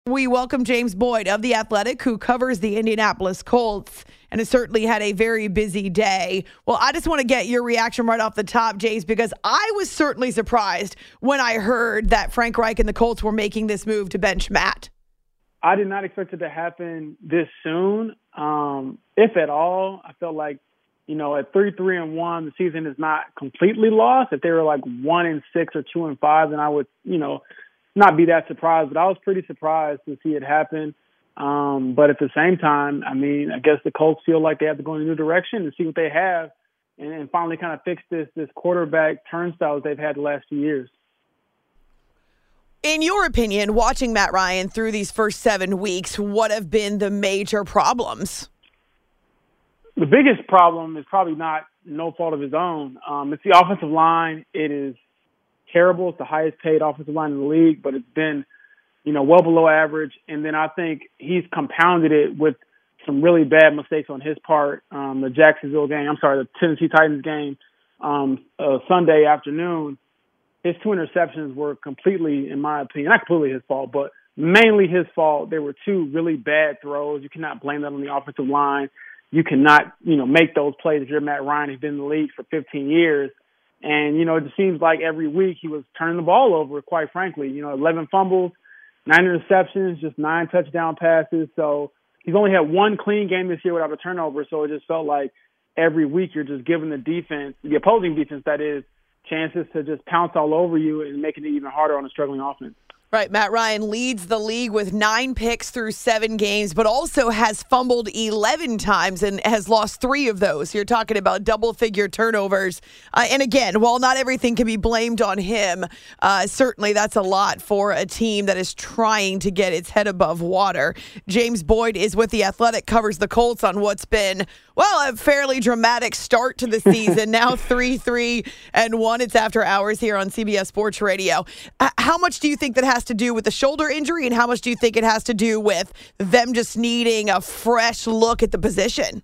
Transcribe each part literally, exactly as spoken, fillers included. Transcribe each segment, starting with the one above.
We welcome James Boyd of The Athletic, who covers the Indianapolis Colts and has certainly had a very busy day. Well, I just want to get your reaction right off the top, James, because I was certainly surprised when I heard that Frank Reich and the Colts were making this move to bench Matt. I did not expect it to happen this soon, um, if at all. I felt like, you know, at three, three and one, the season is not completely lost. If they were like one and six or two and five, then I would, you know, not be that surprised. But I was pretty surprised to see it happen. Um, but at the same time, I mean, I guess the Colts feel like they have to go in a new direction and see what they have, and, and finally kind of fix this this quarterback turnstiles they've had the last few years. In your opinion, watching Matt Ryan through these first seven weeks, what have been the major problems? The biggest problem is probably not no fault of his own. Um, it's the offensive line. It is terrible. It's the highest paid offensive line in the league, but it's been, you know, well below average. And then I think he's compounded it with some really bad mistakes on his part. Um, the Jacksonville game, I'm sorry, the Tennessee Titans game um, uh, Sunday afternoon, his two interceptions were completely, in my opinion, not completely his fault, but mainly his fault. They were two really bad throws. You cannot blame that on the offensive line. You cannot, you know, make those plays if you're Matt Ryan. He's been in the league for fifteen years. And, you know, it just seems like every week he was turning the ball over, quite frankly. You know, eleven fumbles, nine interceptions, just nine touchdown passes. So he's only had one clean game this year without a turnover. So it just felt like every week you're just giving the defense, the opposing defense that is, chances to just pounce all over you and making it even harder on a struggling offense. Right, Matt Ryan leads the league with nine picks through seven games, but also has fumbled eleven times and has lost three of those. You're talking about double-figure turnovers. Uh, and again, while not everything can be blamed on him, uh, certainly that's a lot for a team that is trying to get its head above water. James Boyd is with The Athletic, covers the Colts on what's been, well, a fairly dramatic start to the season. Now three, three, and one. It's after hours here on C B S Sports Radio. Uh, how much do you think that has to do with the shoulder injury, and how much do you think it has to do with them just needing a fresh look at the position?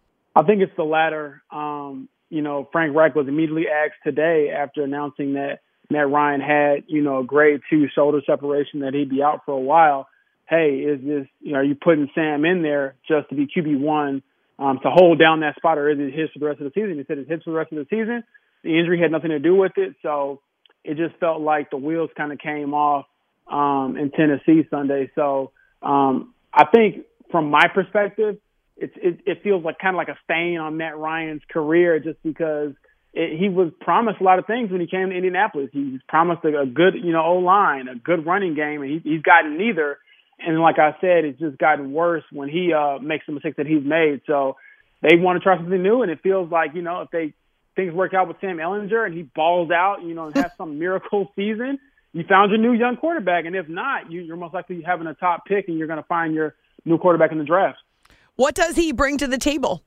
I think it's the latter. Um, you know, Frank Reich was immediately asked today after announcing that Matt Ryan had, you know, a grade two shoulder separation, that he'd be out for a while. Hey, is this, you know, are you putting Sam in there just to be Q B one um, to hold down that spot, or is it his for the rest of the season? He said it's his for the rest of the season. The injury had nothing to do with it, so it just felt like the wheels kind of came off Um, in Tennessee Sunday. So um, I think from my perspective, it's, it, it feels like kind of like a stain on Matt Ryan's career, just because it, he was promised a lot of things when he came to Indianapolis. He was promised a, a good, you know, O-line, a good running game, and he, he's gotten neither. And like I said, it's just gotten worse when he uh, makes the mistakes that he's made. So they want to try something new, and it feels like, you know, if they things work out with Sam Ehlinger and he balls out, you know, and has some miracle season, you found your new young quarterback. And if not, you, you're most likely having a top pick, and you're going to find your new quarterback in the draft. What does he bring to the table?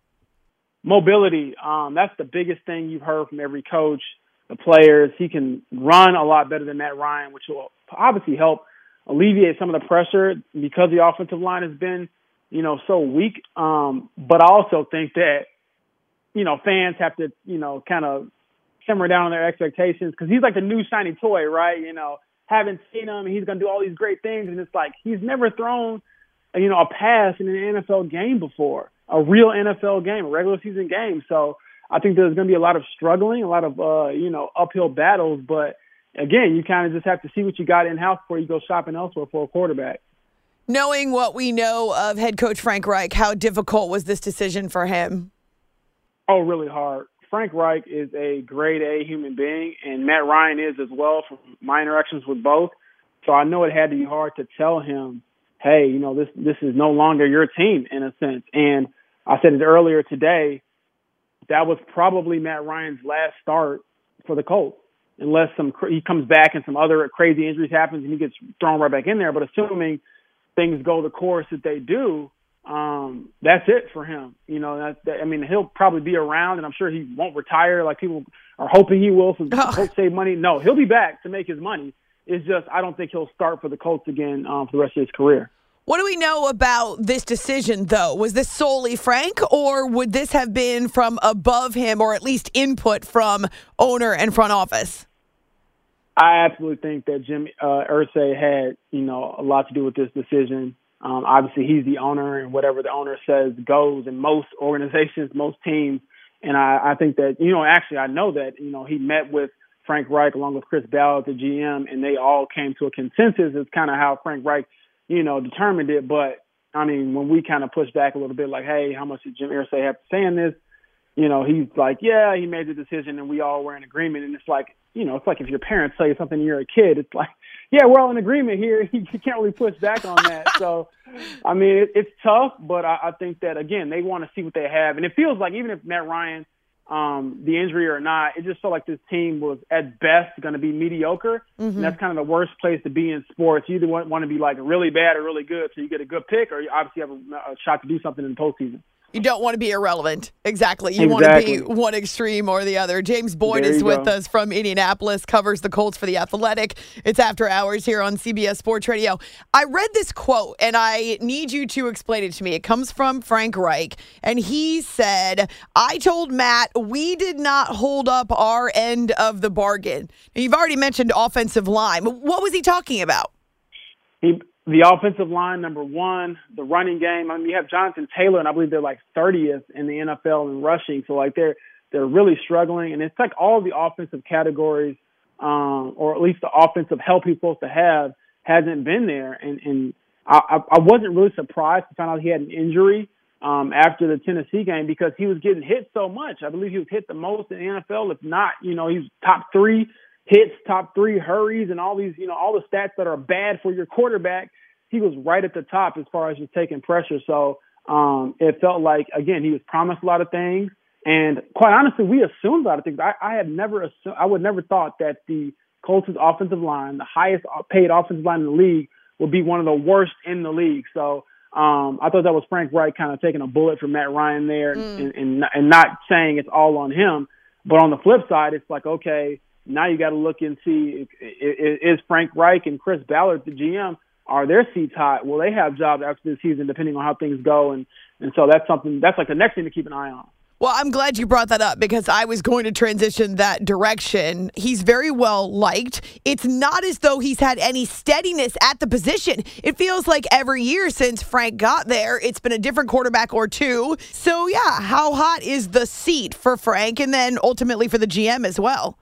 Mobility. Um, that's the biggest thing you've heard from every coach, the players. He can run a lot better than Matt Ryan, which will obviously help alleviate some of the pressure because the offensive line has been, you know, so weak. Um, but I also think that, you know, fans have to, you know, kind of simmer down on their expectations, because he's like the new shiny toy, right? You know, haven't seen him, and he's going to do all these great things, and it's like he's never thrown, you know, a pass in an N F L game before, a real N F L game, a regular season game. So I think there's going to be a lot of struggling, a lot of, uh, you know, uphill battles. But again, you kind of just have to see what you got in-house before you go shopping elsewhere for a quarterback. Knowing what we know of head coach Frank Reich, how difficult was this decision for him? Oh, really hard. Frank Reich is a grade A human being, and Matt Ryan is as well, from my interactions with both. So I know it had to be hard to tell him, hey, you know, this this is no longer your team in a sense. And I said it earlier today, that was probably Matt Ryan's last start for the Colts, unless some he comes back and some other crazy injuries happens and he gets thrown right back in there. But assuming things go the course that they do, Um, that's it for him. You know, that, that, I mean, he'll probably be around, and I'm sure he won't retire like people are hoping he will, so the Colts save money. No, he'll be back to make his money. It's just I don't think he'll start for the Colts again um, for the rest of his career. What do we know about this decision, though? Was this solely Frank, or would this have been from above him, or at least input from owner and front office? I absolutely think that Jim uh, Irsay had, you know, a lot to do with this decision. Um, obviously, he's the owner, and whatever the owner says goes in most organizations, most teams. And I, I think that, you know, actually, I know that, you know, he met with Frank Reich along with Chris Ballard, the G M, and they all came to a consensus. It's kind of how Frank Reich, you know, determined it. But, I mean, when we kind of pushed back a little bit, like, hey, how much did Jim Irsay have to say in this? You know, he's like, yeah, he made the decision, and we all were in agreement. And it's like, you know, it's like if your parents tell you something and you're a kid, it's like, yeah, we're all in agreement here. You can't really push back on that. So, I mean, it, it's tough, but I, I think that, again, they want to see what they have. And it feels like even if Matt Ryan, um, the injury or not, it just felt like this team was at best going to be mediocre. Mm-hmm. And that's kind of the worst place to be in sports. You either want, want to be like really bad or really good so you get a good pick, or you obviously have a, a shot to do something in the postseason. You don't want to be irrelevant. Exactly. You exactly. want to be one extreme or the other. James Boyd there is with go. us from Indianapolis, covers the Colts for The Athletic. It's After Hours here on C B S Sports Radio. I read this quote, and I need you to explain it to me. It comes from Frank Reich, and he said, I told Matt we did not hold up our end of the bargain. Now, you've already mentioned offensive line. What was he talking about? He The offensive line, number one, the running game. I mean, you have Jonathan Taylor, and I believe they're like thirtieth in the N F L in rushing. So, like, they're they're really struggling. And it's like all the offensive categories, um, or at least the offensive help he's supposed to have, hasn't been there. And, and I, I wasn't really surprised to find out he had an injury um, after the Tennessee game because he was getting hit so much. I believe he was hit the most in the N F L. If not, you know, he's top three hits, top three hurries, and all these, you know, all the stats that are bad for your quarterback. He was right at the top as far as just taking pressure. So um, it felt like, again, he was promised a lot of things. And quite honestly, we assumed a lot of things. I, I had never assumed, I would never thought that the Colts' offensive line, the highest paid offensive line in the league, would be one of the worst in the league. So um, I thought that was Frank Reich kind of taking a bullet for Matt Ryan there mm. and, and, and not saying it's all on him. But on the flip side, it's like, okay, now you got to look and see, is Frank Reich and Chris Ballard, the G M, are their seats hot? Will they have jobs after this season, depending on how things go? And, and so that's something, that's like the next thing to keep an eye on. Well, I'm glad you brought that up because I was going to transition that direction. He's very well liked. It's not as though he's had any steadiness at the position. It feels like every year since Frank got there, it's been a different quarterback or two. So, yeah, how hot is the seat for Frank and then ultimately for the G M as well?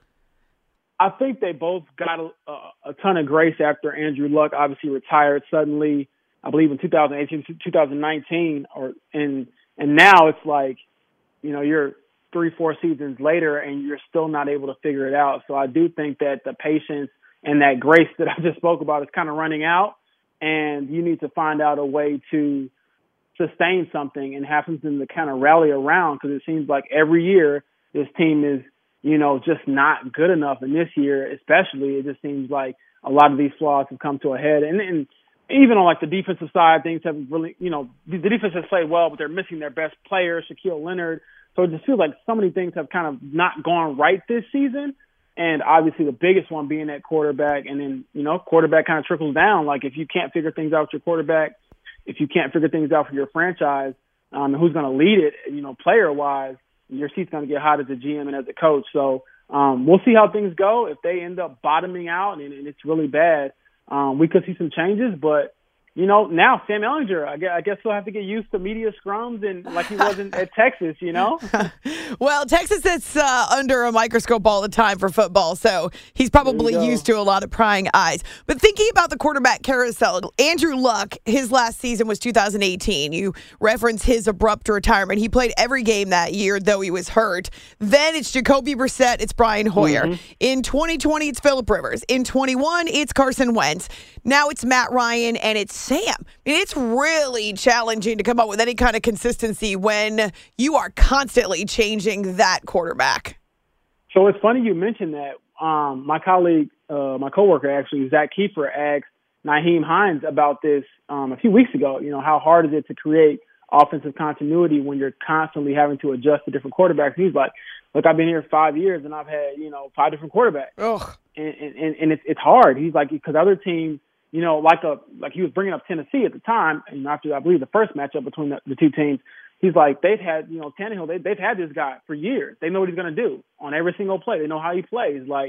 I think they both got a, a ton of grace after Andrew Luck obviously retired suddenly, I believe in two thousand eighteen, two thousand nineteen, or and and now it's like, you know, you're three, four seasons later and you're still not able to figure it out. So I do think that the patience and that grace that I just spoke about is kind of running out, and you need to find out a way to sustain something and have something to kind of rally around, because it seems like every year this team is, you know, just not good enough. And this year, especially, it just seems like a lot of these flaws have come to a head. And, and even on, like, the defensive side, things haven't really, you know, the defense has played well, but they're missing their best player, Shaquille Leonard. So it just feels like so many things have kind of not gone right this season. And obviously the biggest one being that quarterback. And then, you know, quarterback kind of trickles down. Like, if you can't figure things out with your quarterback, if you can't figure things out for your franchise, um, who's going to lead it, you know, player-wise, your seat's going to get hot as a G M and as a coach. So um, we'll see how things go. If they end up bottoming out and, and it's really bad, um, we could see some changes. But, you know, now Sam Ehlinger, I guess, I guess he'll have to get used to media scrums and like he wasn't at Texas, you know? Well, Texas is uh, under a microscope all the time for football, so he's probably used to a lot of prying eyes. But thinking about the quarterback carousel, Andrew Luck, his last season was two thousand eighteen. You reference his abrupt retirement. He played every game that year, though he was hurt. Then it's Jacoby Brissett, it's Brian Hoyer. Mm-hmm. In twenty twenty, it's Phillip Rivers. In twenty-one, it's Carson Wentz. Now it's Matt Ryan, and it's Sam. I mean, it's really challenging to come up with any kind of consistency when you are constantly changing that quarterback. So it's funny you mentioned that. Um, my colleague, uh, my coworker, actually, Zach Kiefer, asked Nyheim Hines about this um, a few weeks ago. You know, how hard is it to create offensive continuity when you're constantly having to adjust to different quarterbacks? He's like, look, I've been here five years and I've had, you know, five different quarterbacks. Ugh. And, and, and it's, it's hard. He's like, because other teams, you know, like a like he was bringing up Tennessee at the time, and after I believe the first matchup between the, the two teams, he's like, they've had, you know, Tannehill, they, they've had this guy for years. They know what he's going to do on every single play. They know how he plays. Like,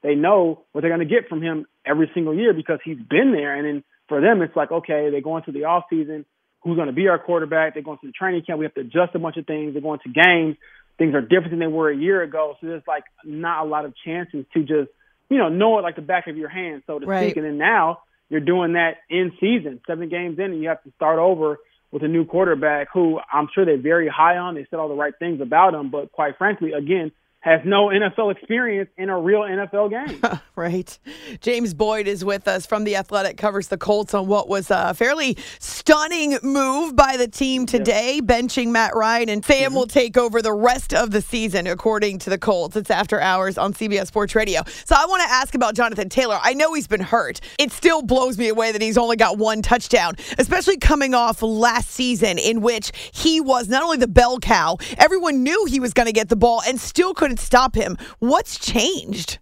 they know what they're going to get from him every single year because he's been there. And then for them, it's like, okay, they go into the off season. Who's going to be our quarterback? They're going to the training camp. We have to adjust a bunch of things. They're going to games. Things are different than they were a year ago. So there's like not a lot of chances to just, you know, know it like the back of your hand, so to right. speak. And then now you're doing that in season, seven games in, and you have to start over with a new quarterback who I'm sure they're very high on. They said all the right things about him, but quite frankly, again, has no N F L experience in a real N F L game. Right. James Boyd is with us from The Athletic, covers the Colts on what was a fairly stunning move by the team today, yeah. benching Matt Ryan, and Sam mm-hmm. will take over the rest of the season, according to the Colts. It's after hours on C B S Sports Radio. So I want to ask about Jonathan Taylor. I know he's been hurt. It still blows me away that he's only got one touchdown, especially coming off last season in which he was not only the bell cow, everyone knew he was going to get the ball and still couldn't stop him. What's changed?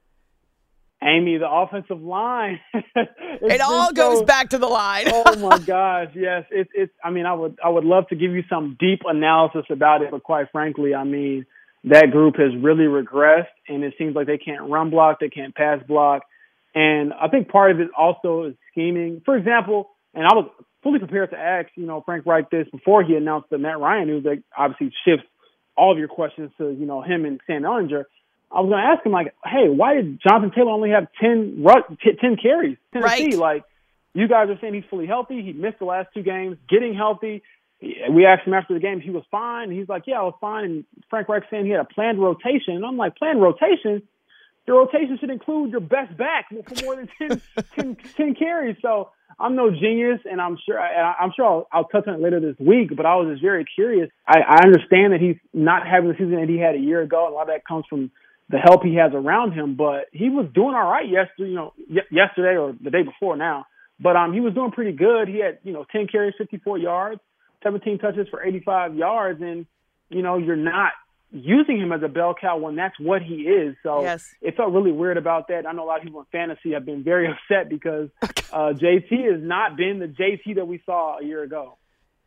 Amy, the offensive line. It all goes so, back to the line. Oh my gosh, yes. It's it's I mean, I would I would love to give you some deep analysis about it, but quite frankly, I mean, that group has really regressed, and it seems like they can't run block, they can't pass block. And I think part of it also is scheming. For example, and I was fully prepared to ask, you know, Frank Reich this before he announced the Matt Ryan news that obviously shifts all of your questions to, you know, him and Sam Ehlinger. I was going to ask him, like, hey, why did Jonathan Taylor only have ten, ten carries? Tennessee, right. Like, you guys are saying he's fully healthy. He missed the last two games, getting healthy. We asked him after the game if he was fine. He's like, yeah, I was fine. And Frank Reich saying he had a planned rotation. And I'm like, planned rotation? Your rotation should include your best back for more than ten, ten, ten carries. So I'm no genius, and I'm sure I, I'm sure I'll, I'll touch on it later this week. But I was just very curious. I, I understand that he's not having the season that he had a year ago. A lot of that comes from the help he has around him. But he was doing all right yesterday, you know, y- yesterday or the day before now. But um, he was doing pretty good. He had, you know, ten carries, fifty-four yards, seventeen touches for eighty-five yards, and you know, you're not using him as a bell cow when that's what he is. So yes. It felt really weird about that. I know a lot of people in fantasy have been very upset because uh, J T has not been the J T that we saw a year ago.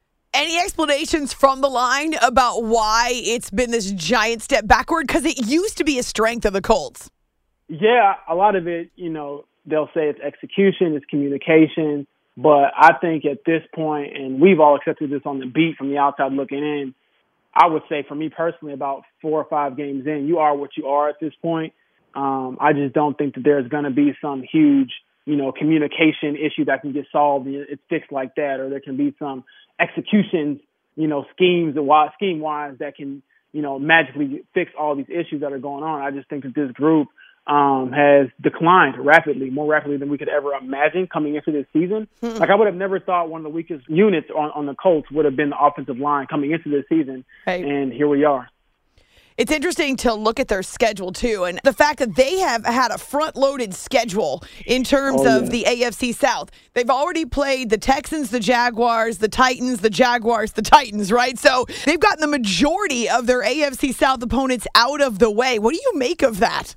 Any explanations from the line about why it's been this giant step backward? Because it used to be a strength of the Colts. Yeah, a lot of it, you know, they'll say it's execution, it's communication. But I think at this point, and we've all accepted this on the beat from the outside looking in, I would say for me personally, about four or five games in, you are what you are at this point. Um, I just don't think that there's going to be some huge, you know, communication issue that can get solved. It's fixed like that, or there can be some executions, you know, schemes and scheme wise that can, you know, magically fix all these issues that are going on. I just think that this group um, has declined rapidly, more rapidly than we could ever imagine coming into this season. Mm-hmm. Like I would have never thought one of the weakest units on, on the Colts would have been the offensive line coming into this season. Right. And here we are. It's interesting to look at their schedule, too, and the fact that they have had a front-loaded schedule in terms oh, of yeah. the A F C South. They've already played the Texans, the Jaguars, the Titans, the Jaguars, the Titans, right? So they've gotten the majority of their A F C South opponents out of the way. What do you make of that?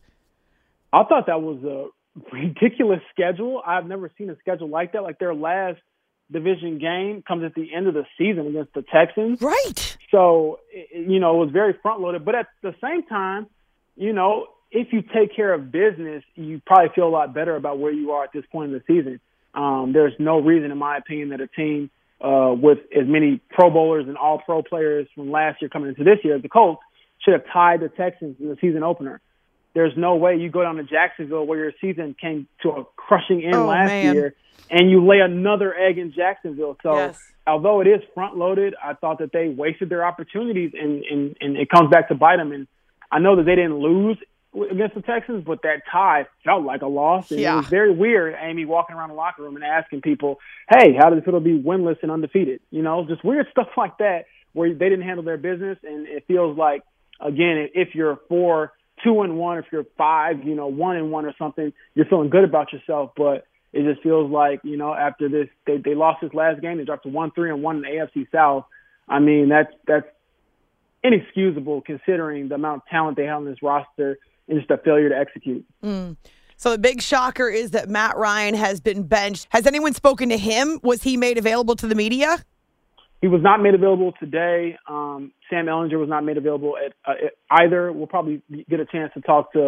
I thought that was a ridiculous schedule. I've never seen a schedule like that. Like their last division game comes at the end of the season against the Texans. Right. So, you know, it was very front-loaded. But at the same time, you know, if you take care of business, you probably feel a lot better about where you are at this point in the season. Um, there's no reason, in my opinion, that a team uh, with as many Pro Bowlers and all-pro players from last year coming into this year, the Colts, should have tied the Texans in the season opener. There's no way you go down to Jacksonville where your season came to a crushing end oh, last man. year and you lay another egg in Jacksonville. So yes. although it is front-loaded, I thought that they wasted their opportunities, and, and, and it comes back to bite them. And I know that they didn't lose against the Texans, but that tie felt like a loss. And yeah. it was very weird, Amy, walking around the locker room and asking people, hey, how does it feel to be winless and undefeated? You know, just weird stuff like that where they didn't handle their business. And it feels like, again, if you're four, two and one, if you're five, you know, one and one or something, you're feeling good about yourself. But it just feels like, you know, after this, they, they lost this last game. They dropped to one, three, and one in the A F C South. I mean, that's that's inexcusable considering the amount of talent they have on this roster and just a failure to execute. Mm. So the big shocker is that Matt Ryan has been benched. Has anyone spoken to him? Was he made available to the media? He was not made available today. Um, Sam Ehlinger was not made available at, uh, at either. We'll probably get a chance to talk to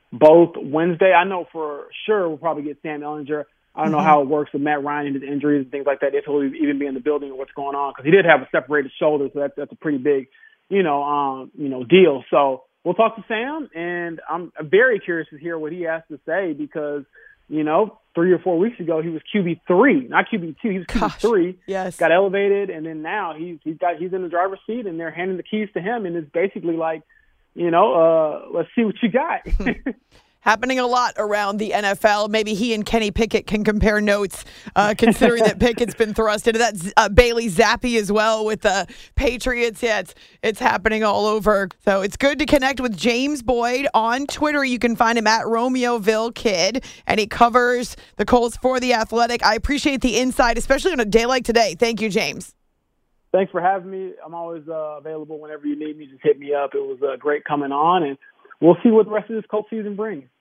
both Wednesday. I know for sure we'll probably get Sam Ehlinger. I don't know mm-hmm. how it works with Matt Ryan and his injuries and things like that, if he'll even be in the building or what's going on, because he did have a separated shoulder, so that's that's a pretty big, you know, um, you know, deal. So we'll talk to Sam, and I'm very curious to hear what he has to say because, you know, three or four weeks ago he was Q B three, not Q B two. He was Q B three. Yes. Got elevated, and then now he's he's got he's in the driver's seat, and they're handing the keys to him, and it's basically like, you know, uh, let's see what you got. Happening a lot around the N F L. Maybe he and Kenny Pickett can compare notes, uh, considering that Pickett's been thrust into that. Uh, Bailey Zappi as well with the Patriots. Yeah, it's, it's happening all over. So it's good to connect with James Boyd on Twitter. You can find him at Romeoville Kid, and he covers the Colts for The Athletic. I appreciate the insight, especially on a day like today. Thank you, James. Thanks for having me. I'm always uh, available whenever you need me. Just hit me up. It was uh, great coming on, and we'll see what the rest of this Colts season brings.